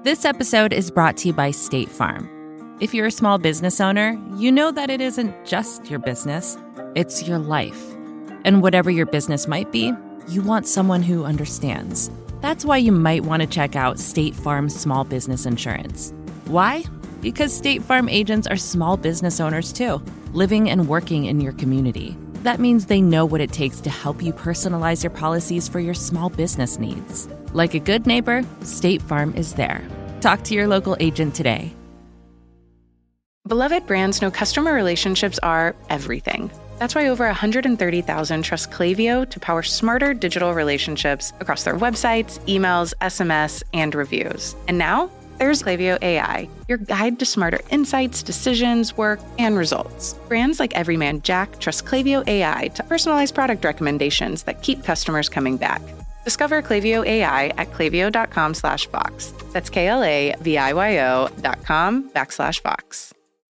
This episode is brought to you by State Farm. If you're a small business owner, you know that it isn't just your business, it's your life. And whatever your business might be, you want someone who understands. That's why you might want to check out State Farm's small business insurance. Why? Because State Farm agents are small business owners too, living and working in your community. That means they know what it takes to help you personalize your policies for your small business needs. Like a good neighbor, State Farm is there. Talk to your local agent today. Beloved brands know customer relationships are everything. That's why over 130,000 trust Klaviyo to power smarter digital relationships across their websites, emails, SMS, and reviews. And now, there's Klaviyo AI, your guide to smarter insights, decisions, work, and results. Brands like Everyman Jack trust Klaviyo AI to personalize product recommendations that keep customers coming back. Discover Klaviyo AI at klaviyo.com/Vox. That's KLAVIYO.com/Vox.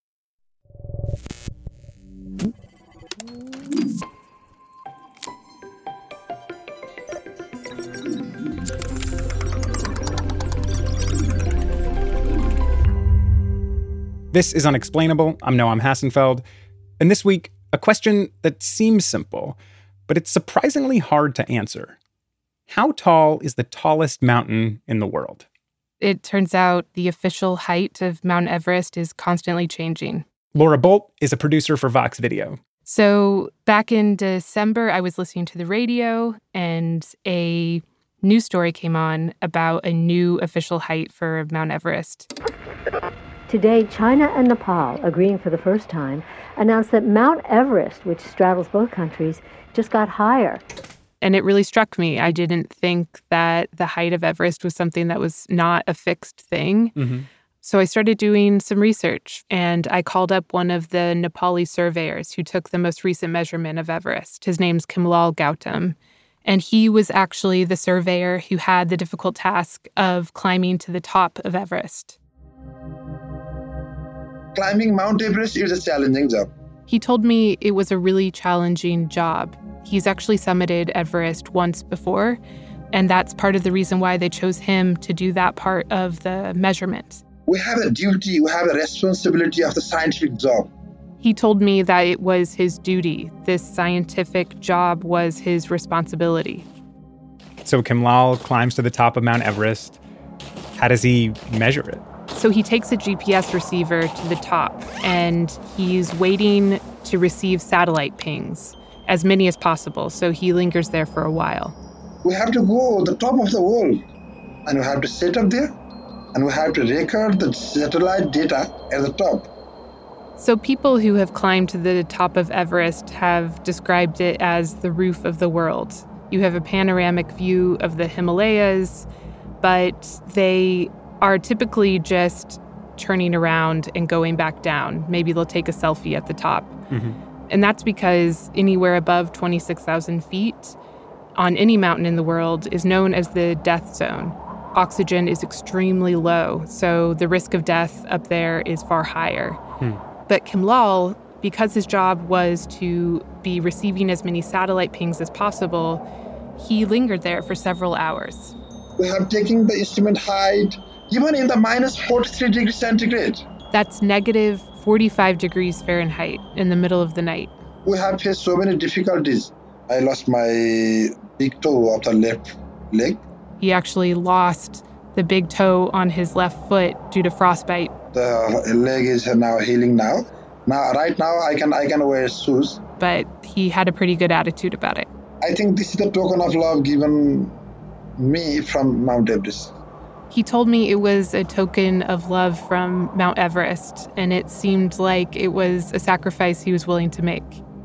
This is Unexplainable. I'm Noam Hassenfeld. And this week, a question that seems simple, but it's surprisingly hard to answer. How tall is the tallest mountain in the world? It turns out the official height of Mount Everest is constantly changing. Laura Bolt is a producer for Vox Video. So back in December, I was listening to the radio and a news story came on about a new official height for Mount Everest. Today, China and Nepal, agreeing for the first time, announced that Mount Everest, which straddles both countries, just got higher. And it really struck me. I didn't think that the height of Everest was something that was not a fixed thing. Mm-hmm. So I started doing some research, and I called up one of the Nepali surveyors who took the most recent measurement of Everest. His name's Kimlal Gautam, and he was actually the surveyor who had the difficult task of climbing to the top of Everest. Climbing Mount Everest is a challenging job. He told me it was a really challenging job. He's actually summited Everest once before, and that's part of the reason why they chose him to do that part of the measurement. We have a duty, we have a responsibility of the scientific job. He told me that it was his duty. This scientific job was his responsibility. So Kimlal climbs to the top of Mount Everest. How does he measure it? So he takes a GPS receiver to the top, and he's waiting to receive satellite pings, as many as possible. So he lingers there for a while. We have to go to the top of the world, and we have to set up there, and we have to record the satellite data at the top. So people who have climbed to the top of Everest have described it as the roof of the world. You have a panoramic view of the Himalayas, but they are typically just turning around and going back down. Maybe they'll take a selfie at the top. Mm-hmm. And that's because anywhere above 26,000 feet on any mountain in the world is known as the death zone. Oxygen is extremely low, so the risk of death up there is far higher. But Kimlal, because his job was to be receiving as many satellite pings as possible, he lingered there for several hours. We have taken the instrument height, even in the minus 43 degrees centigrade. That's negative 45 degrees Fahrenheit in the middle of the night. We have faced so many difficulties. I lost my big toe of the left leg. He actually lost the big toe on his left foot due to frostbite. The leg is now healing now. Right now, I can wear shoes. But he had a pretty good attitude about it. I think this is the token of love given me from Mount Everest. He told me it was a token of love from Mount Everest, and it seemed like it was a sacrifice he was willing to make.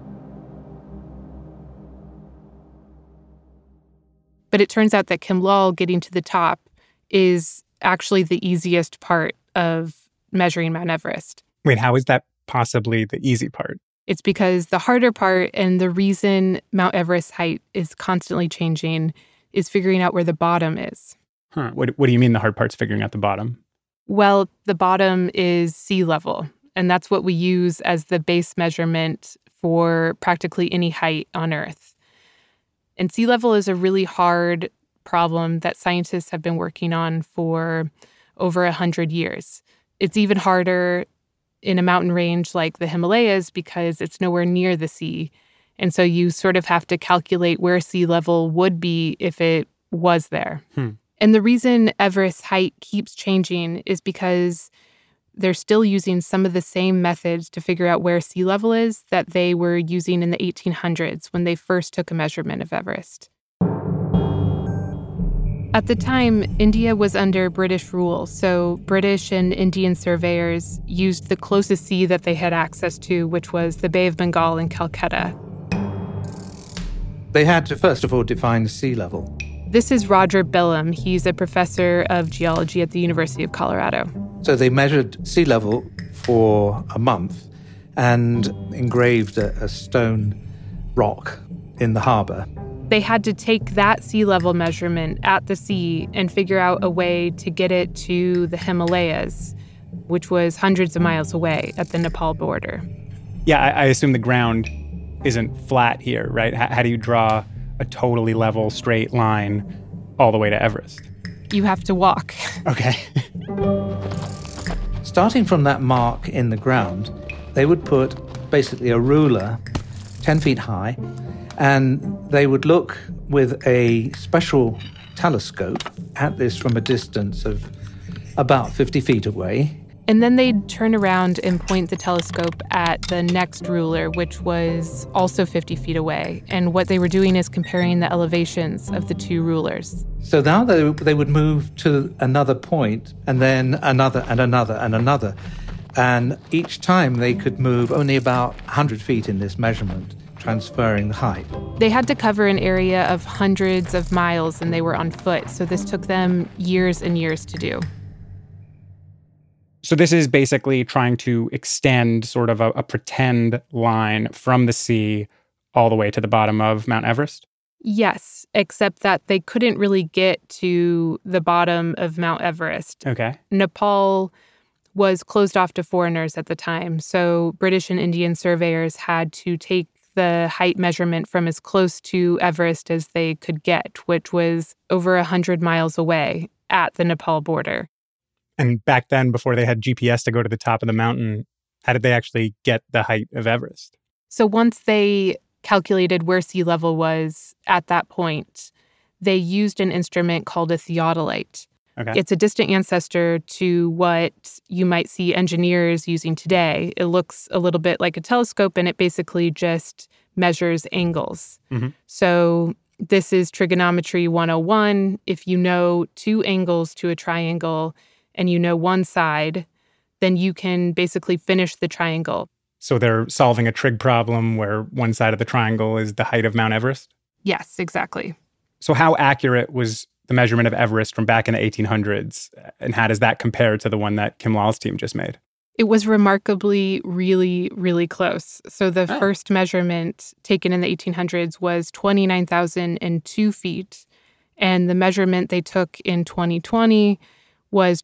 But it turns out that Kimlal getting to the top is actually the easiest part of measuring Mount Everest. Wait, how is that possibly the easy part? It's because the harder part and the reason Mount Everest's height is constantly changing is figuring out where the bottom is. Huh. What do you mean the hard part's figuring out the bottom? Well, the bottom is sea level, and that's what we use as the base measurement for practically any height on Earth. And sea level is a really hard problem that scientists have been working on for over 100 years. It's even harder in a mountain range like the Himalayas because it's nowhere near the sea. And so you sort of have to calculate where sea level would be if it was there. And the reason Everest's height keeps changing is because they're still using some of the same methods to figure out where sea level is that they were using in the 1800s when they first took a measurement of Everest. At the time, India was under British rule, so British and Indian surveyors used the closest sea that they had access to, which was the Bay of Bengal in Calcutta. They had to, first of all, define sea level. This is Roger Bilham. He's a professor of geology at the University of Colorado. So they measured sea level for a month and engraved a stone rock in the harbor. They had to take that sea level measurement at the sea and figure out a way to get it to the Himalayas, which was hundreds of miles away at the Nepal border. Yeah, I assume the ground isn't flat here, right? How do you draw a totally level, straight line all the way to Everest? You have to walk. Okay. Starting from that mark in the ground, they would put basically a ruler 10 feet high, and they would look with a special telescope at this from a distance of about 50 feet away. And then they'd turn around and point the telescope at the next ruler, which was also 50 feet away. And what they were doing is comparing the elevations of the two rulers. So now they would move to another point, and then another and another and another. And each time they could move only about 100 feet in this measurement, transferring the height. They had to cover an area of hundreds of miles, and they were on foot. So this took them years and years to do. So this is basically trying to extend sort of a pretend line from the sea all the way to the bottom of Mount Everest? Yes, except that they couldn't really get to the bottom of Mount Everest. Okay. Nepal was closed off to foreigners at the time, so British and Indian surveyors had to take the height measurement from as close to Everest as they could get, which was over 100 miles away at the Nepal border. And back then, before they had GPS to go to the top of the mountain, how did they actually get the height of Everest? So once they calculated where sea level was at that point, they used an instrument called a theodolite. Okay. It's a distant ancestor to what you might see engineers using today. It looks a little bit like a telescope, and it basically just measures angles. Mm-hmm. So this is trigonometry 101. If you know two angles to a triangle and you know one side, then you can basically finish the triangle. So they're solving a trig problem where one side of the triangle is the height of Mount Everest? Yes, exactly. So how accurate was the measurement of Everest from back in the 1800s? And how does that compare to the one that Kim Lal's team just made? It was remarkably really, really close. So the first measurement taken in the 1800s was 29,002 feet. And the measurement they took in 2020 was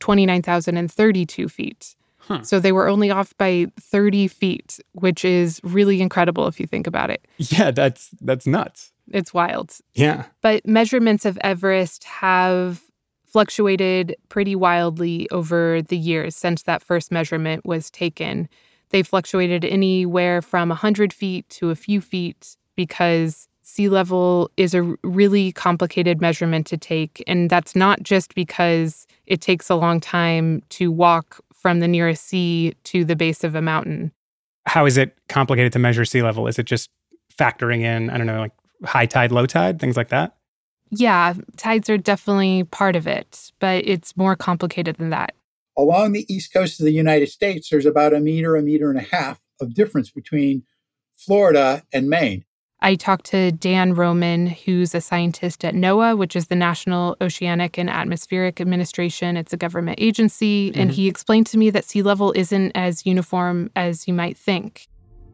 29,032 feet. Huh. So they were only off by 30 feet, which is really incredible if you think about it. Yeah, that's nuts. It's wild. Yeah. But measurements of Everest have fluctuated pretty wildly over the years since that first measurement was taken. They fluctuated anywhere from 100 feet to a few feet because sea level is a really complicated measurement to take. And that's not just because it takes a long time to walk from the nearest sea to the base of a mountain. How is it complicated to measure sea level? Is it just factoring in, I don't know, like high tide, low tide, things like that? Yeah, tides are definitely part of it, but it's more complicated than that. Along the east coast of the United States, there's about a meter and a half of difference between Florida and Maine. I talked to Dan Roman, who's a scientist at NOAA, which is the National Oceanic and Atmospheric Administration. It's a government agency. Mm-hmm. And he explained to me that sea level isn't as uniform as you might think.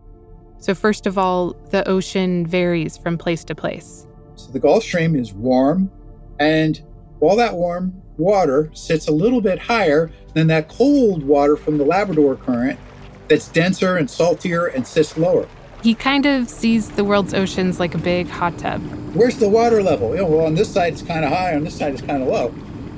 So first of all, the ocean varies from place to place. So the Gulf Stream is warm, and all that warm water sits a little bit higher than that cold water from the Labrador Current that's denser and saltier and sits lower. He kind of sees the world's oceans like a big hot tub. Where's the water level? Well, on this side it's kind of high, on this side it's kind of low.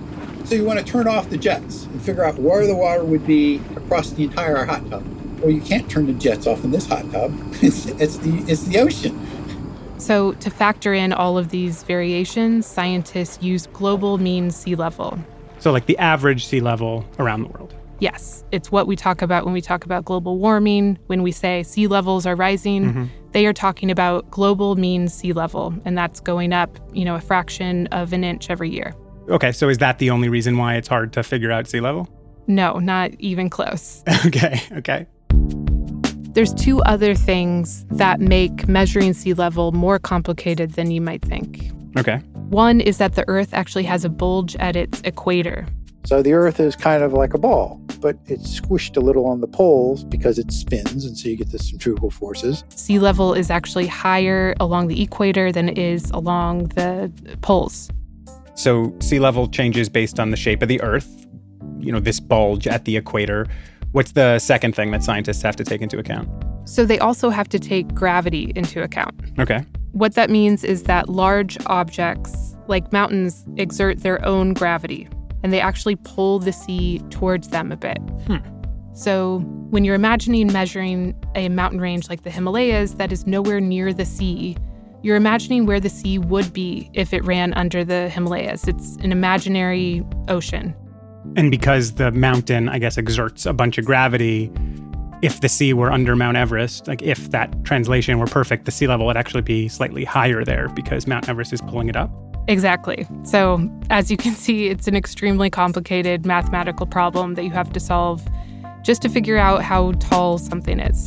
So you want to turn off the jets and figure out where the water would be across the entire hot tub. Well, you can't turn the jets off in this hot tub. It's the ocean. So to factor in all of these variations, scientists use global mean sea level. So like the average sea level around the world. Yes, it's what we talk about when we talk about global warming. When we say sea levels are rising, they are talking about global mean sea level, and that's going up, a fraction of an inch every year. Okay, so is that the only reason why it's hard to figure out sea level? No, not even close. Okay. There's two other things that make measuring sea level more complicated than you might think. Okay. One is that the Earth actually has a bulge at its equator. So the Earth is kind of like a ball, but it's squished a little on the poles because it spins, and so you get the centrifugal forces. Sea level is actually higher along the equator than it is along the poles. So sea level changes based on the shape of the Earth, this bulge at the equator. What's the second thing that scientists have to take into account? So they also have to take gravity into account. Okay. What that means is that large objects, like mountains, exert their own gravity, and they actually pull the sea towards them a bit. So when you're imagining measuring a mountain range like the Himalayas that is nowhere near the sea, you're imagining where the sea would be if it ran under the Himalayas. It's an imaginary ocean. And because the mountain, I guess, exerts a bunch of gravity, if the sea were under Mount Everest, like if that translation were perfect, the sea level would actually be slightly higher there because Mount Everest is pulling it up. Exactly. So as you can see, it's an extremely complicated mathematical problem that you have to solve just to figure out how tall something is.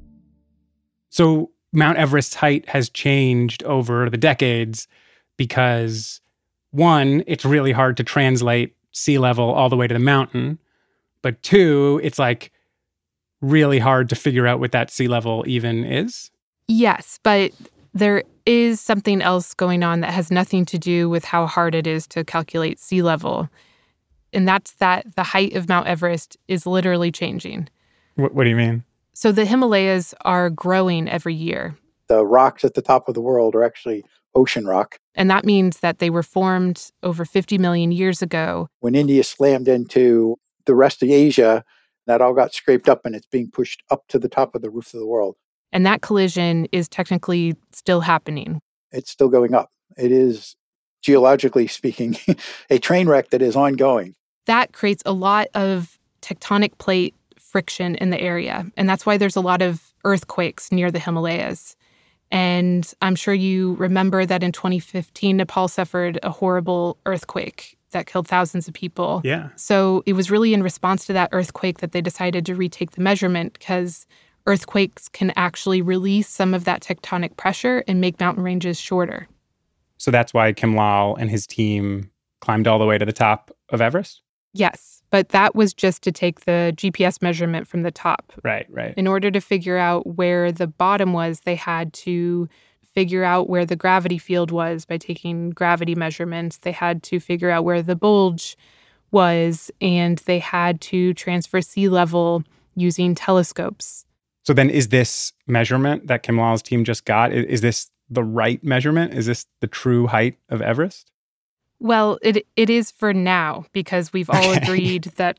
So Mount Everest's height has changed over the decades because, one, it's really hard to translate sea level all the way to the mountain, but two, it's like really hard to figure out what that sea level even is. Yes, but there is something else going on that has nothing to do with how hard it is to calculate sea level. And that's that the height of Mount Everest is literally changing. What do you mean? So the Himalayas are growing every year. The rocks at the top of the world are actually ocean rock. And that means that they were formed over 50 million years ago. When India slammed into the rest of Asia, that all got scraped up and it's being pushed up to the top of the roof of the world. And that collision is technically still happening. It's still going up. It is, geologically speaking, a train wreck that is ongoing. That creates a lot of tectonic plate friction in the area. And that's why there's a lot of earthquakes near the Himalayas. And I'm sure you remember that in 2015, Nepal suffered a horrible earthquake that killed thousands of people. Yeah. So it was really in response to that earthquake that they decided to retake the measurement, because earthquakes can actually release some of that tectonic pressure and make mountain ranges shorter. So that's why Kim Lal and his team climbed all the way to the top of Everest? Yes, but that was just to take the GPS measurement from the top. Right. In order to figure out where the bottom was, they had to figure out where the gravity field was by taking gravity measurements. They had to figure out where the bulge was, and they had to transfer sea level using telescopes. So then is this measurement that Kim Lal's team just got, is this the right measurement? Is this the true height of Everest? Well, it is for now, because we've all agreed that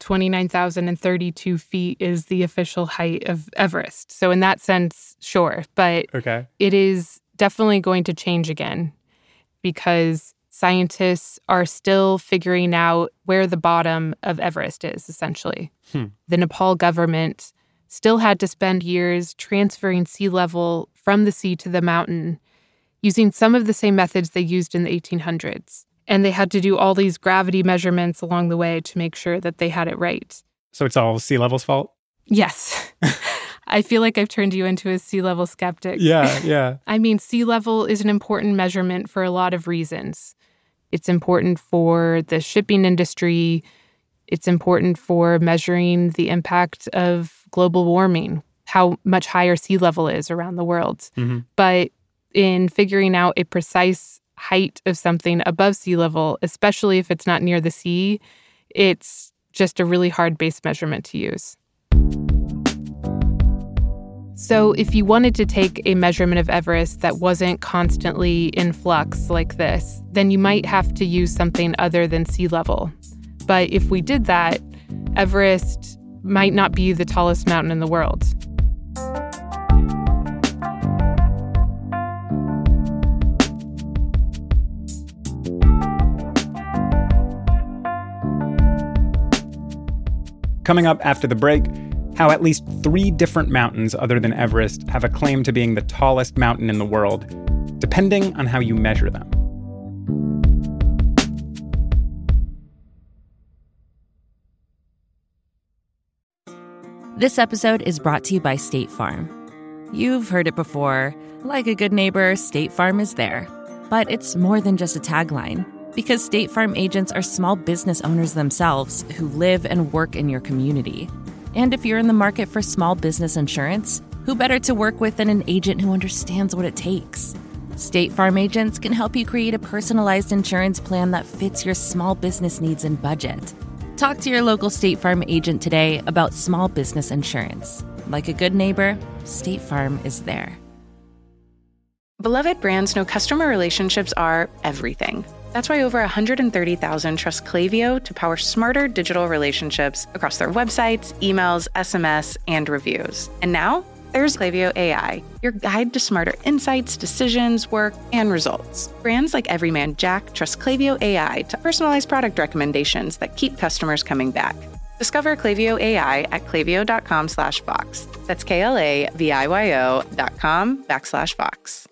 29,032 feet is the official height of Everest. So in that sense, sure. But It is definitely going to change again, because scientists are still figuring out where the bottom of Everest is, essentially. The Nepal government still had to spend years transferring sea level from the sea to the mountain using some of the same methods they used in the 1800s. And they had to do all these gravity measurements along the way to make sure that they had it right. So it's all sea level's fault? Yes. I feel like I've turned you into a sea level skeptic. Yeah. I mean, sea level is an important measurement for a lot of reasons. It's important for the shipping industry. It's important for measuring the impact of global warming, how much higher sea level is around the world. But in figuring out a precise height of something above sea level, especially if it's not near the sea, it's just a really hard base measurement to use. So if you wanted to take a measurement of Everest that wasn't constantly in flux like this, then you might have to use something other than sea level, But if we did that, Everest might not be the tallest mountain in the world. Coming up after the break, how at least 3 different mountains other than Everest have a claim to being the tallest mountain in the world, depending on how you measure them. This episode is brought to you by State Farm. You've heard it before. Like a good neighbor, State Farm is there. But it's more than just a tagline, because State Farm agents are small business owners themselves who live and work in your community. And if you're in the market for small business insurance, who better to work with than an agent who understands what it takes? State Farm agents can help you create a personalized insurance plan that fits your small business needs and budget. Talk to your local State Farm agent today about small business insurance. Like a good neighbor, State Farm is there. Beloved brands know customer relationships are everything. That's why over 130,000 trust Klaviyo to power smarter digital relationships across their websites, emails, SMS, and reviews. And now, there's Klaviyo AI, your guide to smarter insights, decisions, work, and results. Brands like Everyman Jack trust Klaviyo AI to personalize product recommendations that keep customers coming back. Discover Klaviyo AI at klaviyo.com/Vox. That's KLAVIYO.com/Vox.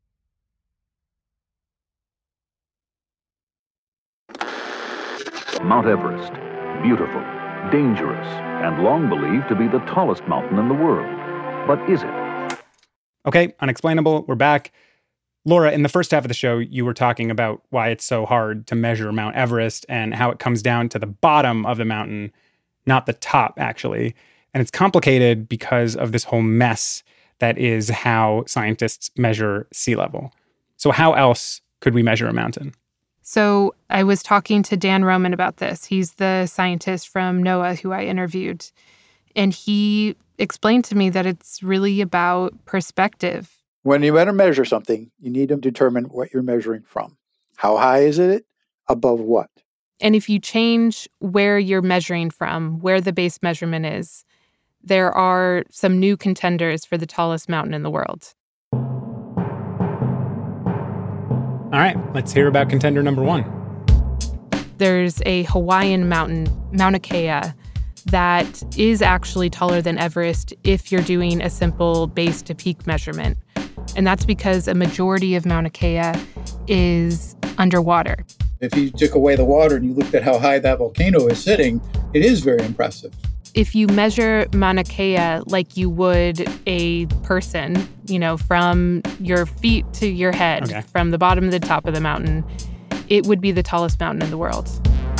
Mount Everest, beautiful, dangerous, and long believed to be the tallest mountain in the world. But is it? Okay, Unexplainable, we're back. Laura, in the first half of the show, you were talking about why it's so hard to measure Mount Everest and how it comes down to the bottom of the mountain, not the top, actually. And it's complicated because of this whole mess that is how scientists measure sea level. So how else could we measure a mountain? So I was talking to Dan Roman about this. He's the scientist from NOAA who I interviewed. And he explained to me that it's really about perspective. When you want to measure something, you need to determine what you're measuring from. How high is it? Above what? And if you change where you're measuring from, where the base measurement is, there are some new contenders for the tallest mountain in the world. All right, let's hear about contender number 1. There's a Hawaiian mountain, Mauna Kea, that is actually taller than Everest if you're doing a simple base to peak measurement. And that's because a majority of Mauna Kea is underwater. If you took away the water and you looked at how high that volcano is sitting, it is very impressive. If you measure Mauna Kea like you would a person, from your feet to your head, okay, from the bottom to the top of the mountain, it would be the tallest mountain in the world.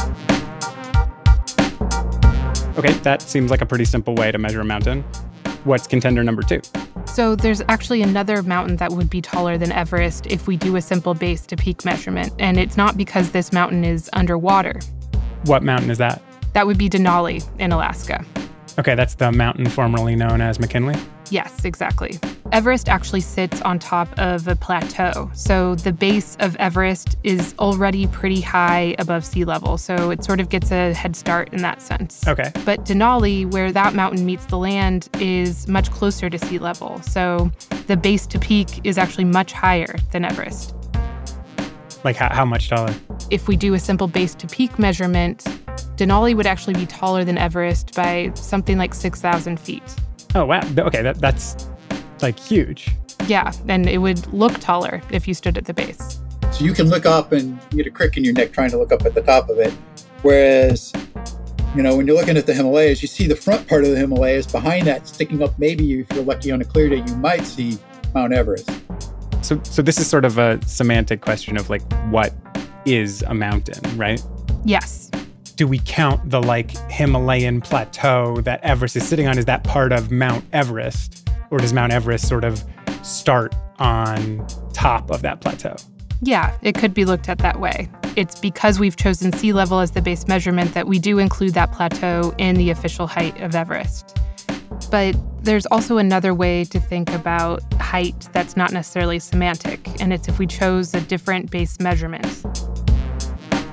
Okay, that seems like a pretty simple way to measure a mountain. What's contender number 2? So there's actually another mountain that would be taller than Everest if we do a simple base to peak measurement. And it's not because this mountain is underwater. What mountain is that? That would be Denali in Alaska. Okay, that's the mountain formerly known as McKinley? Yes, exactly. Everest actually sits on top of a plateau. So the base of Everest is already pretty high above sea level. So it sort of gets a head start in that sense. Okay. But Denali, where that mountain meets the land, is much closer to sea level. So the base to peak is actually much higher than Everest. Like how much taller? If we do a simple base to peak measurement, Denali would actually be taller than Everest by something like 6,000 feet. Oh, wow. Okay, that's like huge. Yeah, and it would look taller if you stood at the base. So you can look up and you get a crick in your neck trying to look up at the top of it. Whereas, when you're looking at the Himalayas, you see the front part of the Himalayas. Behind that, sticking up, maybe if you're lucky on a clear day, you might see Mount Everest. So this is sort of a semantic question of what is a mountain, right? Yes. Do we count the Himalayan plateau that Everest is sitting on? Is that part of Mount Everest? Or does Mount Everest sort of start on top of that plateau? Yeah, it could be looked at that way. It's because we've chosen sea level as the base measurement that we do include that plateau in the official height of Everest. But there's also another way to think about height that's not necessarily semantic, and it's if we chose a different base measurement.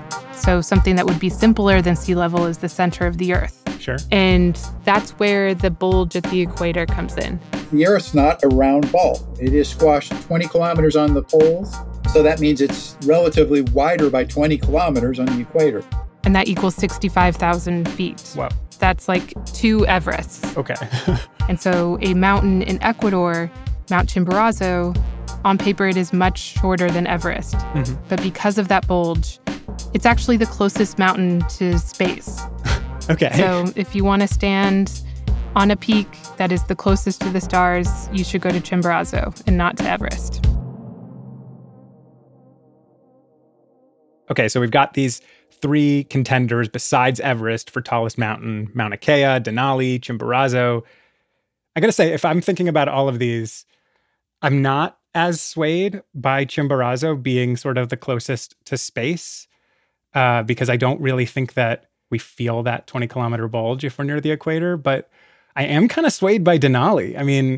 So something that would be simpler than sea level is the center of the Earth. Sure. And that's where the bulge at the equator comes in. The Earth's not a round ball. It is squashed 20 kilometers on the poles. So that means it's relatively wider by 20 kilometers on the equator. And that equals 65,000 feet. Wow. That's like 2 Everests. Okay. And so a mountain in Ecuador, Mount Chimborazo, on paper it is much shorter than Everest. Mm-hmm. But because of that bulge, it's actually the closest mountain to space. Okay. So if you want to stand on a peak that is the closest to the stars, you should go to Chimborazo and not to Everest. Okay, so we've got these 3 contenders besides Everest for tallest mountain: Mauna Kea, Denali, Chimborazo. I gotta say, if I'm thinking about all of these, I'm not as swayed by Chimborazo being sort of the closest to space, because I don't really think that we feel that 20-kilometer bulge if we're near the equator. But I am kind of swayed by Denali. I mean,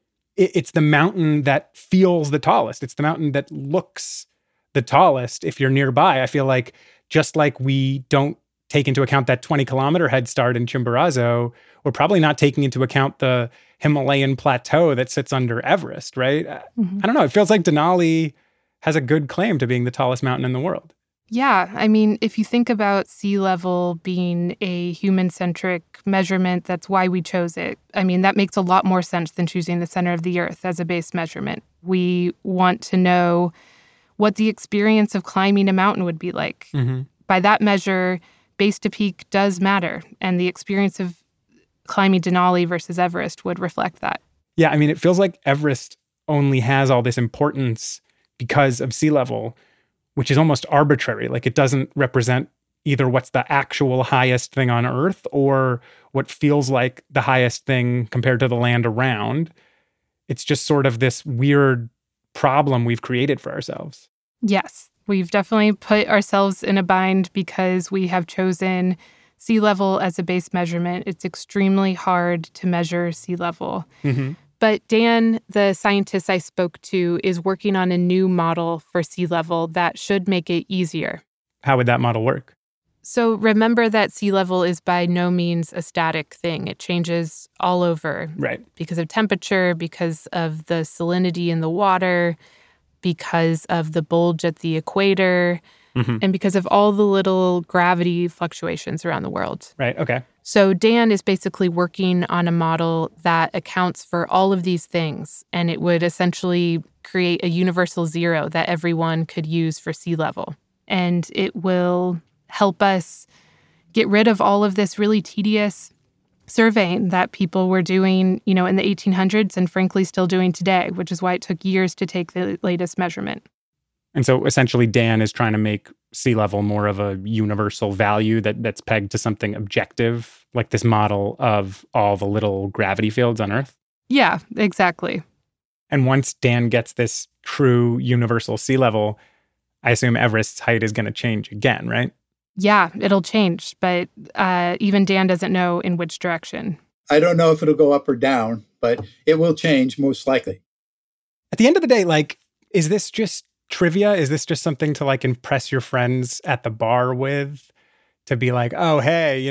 it's the mountain that feels the tallest. It's the mountain that looks the tallest if you're nearby. I feel like just like we don't take into account that 20-kilometer head start in Chimborazo, we're probably not taking into account the Himalayan plateau that sits under Everest, right? Mm-hmm. I don't know. It feels like Denali has a good claim to being the tallest mountain in the world. Yeah. I mean, if you think about sea level being a human-centric measurement, that's why we chose it. I mean, that makes a lot more sense than choosing the center of the Earth as a base measurement. We want to know what the experience of climbing a mountain would be like. Mm-hmm. By that measure, base to peak does matter, and the experience of climbing Denali versus Everest would reflect that. Yeah, I mean, it feels like Everest only has all this importance because of sea level, which is almost arbitrary. Like, it doesn't represent either what's the actual highest thing on Earth or what feels like the highest thing compared to the land around. It's just sort of this weird problem we've created for ourselves. Yes, we've definitely put ourselves in a bind because we have chosen sea level as a base measurement. It's extremely hard to measure sea level. Mm-hmm. But Dan, the scientist I spoke to, is working on a new model for sea level that should make it easier. How would that model work? So remember that sea level is by no means a static thing. It changes all over. Right. Because of temperature, because of the salinity in the water, because of the bulge at the equator, mm-hmm. and because of all the little gravity fluctuations around the world. Right, okay. So Dan is basically working on a model that accounts for all of these things, and it would essentially create a universal zero that everyone could use for sea level. And it will help us get rid of all of this really tedious surveying that people were doing, in the 1800s and frankly still doing today, which is why it took years to take the latest measurement. And so essentially Dan is trying to make sea level more of a universal value that's pegged to something objective, like this model of all the little gravity fields on Earth? Yeah, exactly. And once Dan gets this true universal sea level, I assume Everest's height is going to change again, right? Yeah, it'll change, but even Dan doesn't know in which direction. I don't know if it'll go up or down, but it will change most likely. At the end of the day, is this just trivia? Is this just something to impress your friends at the bar with? To be like, oh, hey,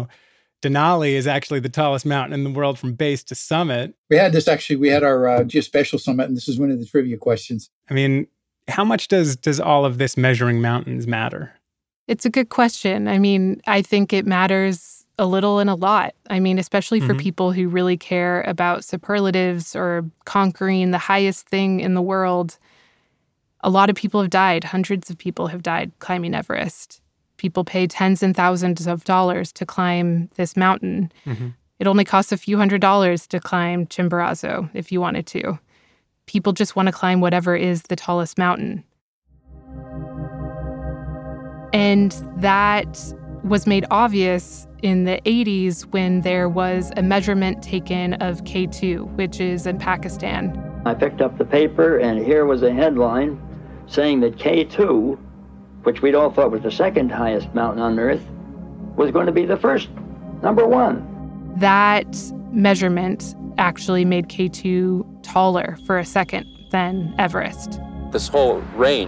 Denali is actually the tallest mountain in the world from base to summit. We had our geospatial summit, and this is one of the trivia questions. I mean, how much does all of this measuring mountains matter? It's a good question. I mean, I think it matters a little and a lot. I mean, especially for mm-hmm. people who really care about superlatives or conquering the highest thing in the world. A lot of people have died. Hundreds of people have died climbing Everest. People pay tens and thousands of dollars to climb this mountain. Mm-hmm. It only costs a few $100s to climb Chimborazo if you wanted to. People just want to climb whatever is the tallest mountain. And that was made obvious in the 80s when there was a measurement taken of K2, which is in Pakistan. I picked up the paper, and here was a headline saying that K2, which we'd all thought was the second highest mountain on Earth, was going to be the first, number one. That measurement actually made K2 taller for a second than Everest. This whole range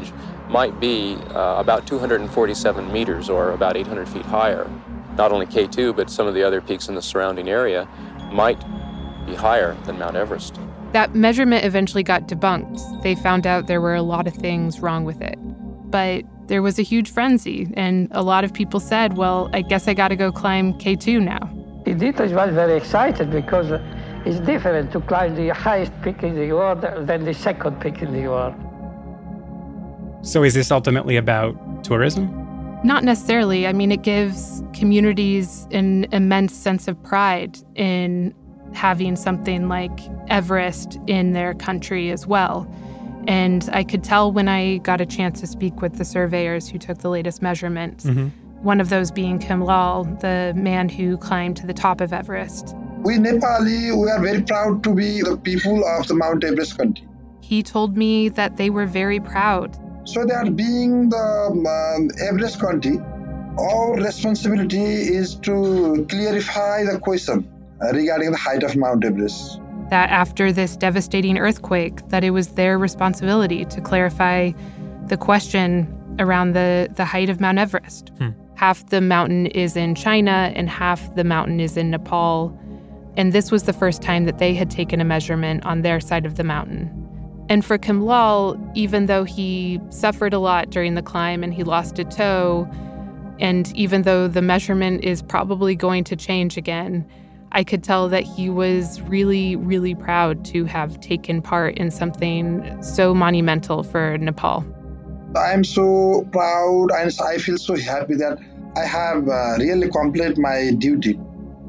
might be about 247 meters, or about 800 feet higher. Not only K2, but some of the other peaks in the surrounding area might be higher than Mount Everest. That measurement eventually got debunked. They found out there were a lot of things wrong with it. But there was a huge frenzy, and a lot of people said, well, I guess I got to go climb K2 now. Editas was very excited because it's different to climb the highest peak in the world than the second peak in the world. So is this ultimately about tourism? Not necessarily. I mean, it gives communities an immense sense of pride in having something like Everest in their country as well. And I could tell when I got a chance to speak with the surveyors who took the latest measurements, one of those being Kim Lal, the man who climbed to the top of Everest. We Nepali, we are very proud to be the people of the Mount Everest country. He told me that they were very proud. So that being the Everest country, our responsibility is to clarify the question regarding the height of Mount Everest. That after this devastating earthquake, that it was their responsibility to clarify the question around the height of Mount Everest. Half the mountain is in China and half the mountain is in Nepal. And this was the first time that they had taken a measurement on their side of the mountain. And for Kim Lal, even though he suffered a lot during the climb and he lost a toe, and even though the measurement is probably going to change again, I could tell that he was really, really proud to have taken part in something so monumental for Nepal. I'm so proud and I feel so happy that I have really completed my duty.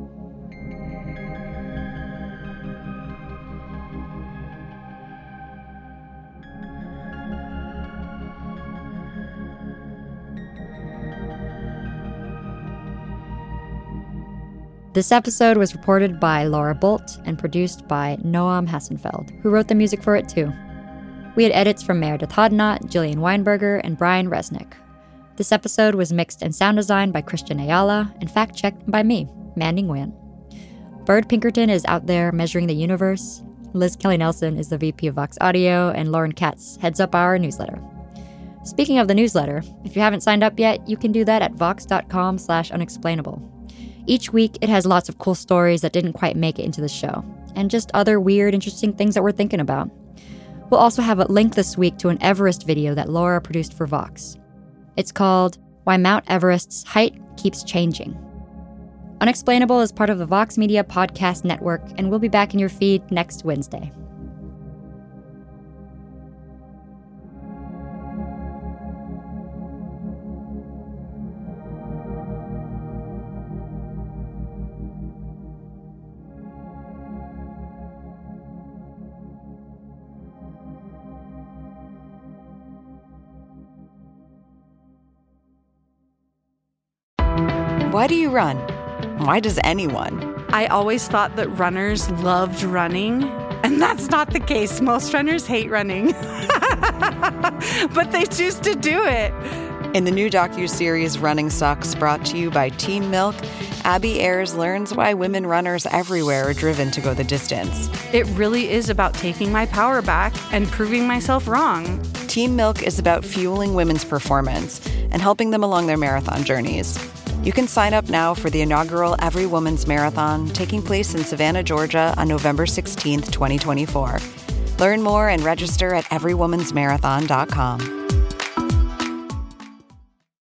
This episode was reported by Laura Bolt and produced by Noam Hassenfeld, who wrote the music for it too. We had edits from Meredith Hodnott, Jillian Weinberger, and Brian Resnick. This episode was mixed and sound designed by Christian Ayala and fact-checked by me, Mandy Nguyen. Bird Pinkerton is out there measuring the universe. Liz Kelly-Nelson is the VP of Vox Audio, and Lauren Katz heads up our newsletter. Speaking of the newsletter, if you haven't signed up yet, you can do that at vox.com/unexplainable. Each week, it has lots of cool stories that didn't quite make it into the show, and just other weird, interesting things that we're thinking about. We'll also have a link this week to an Everest video that Laura produced for Vox. It's called Why Mount Everest's Height Keeps Changing. Unexplainable is part of the Vox Media Podcast Network, and we'll be back in your feed next Wednesday. Why do you run? Why does anyone? I always thought that runners loved running, and that's not the case. Most runners hate running, but they choose to do it. In the new docuseries Running Sucks, brought to you by Team Milk, Abby Ayers learns why women runners everywhere are driven to go the distance. It really is about taking my power back and proving myself wrong. Team Milk is about fueling women's performance and helping them along their marathon journeys. You can sign up now for the inaugural Every Woman's Marathon taking place in Savannah, Georgia on November 16th, 2024. Learn more and register at everywomansmarathon.com.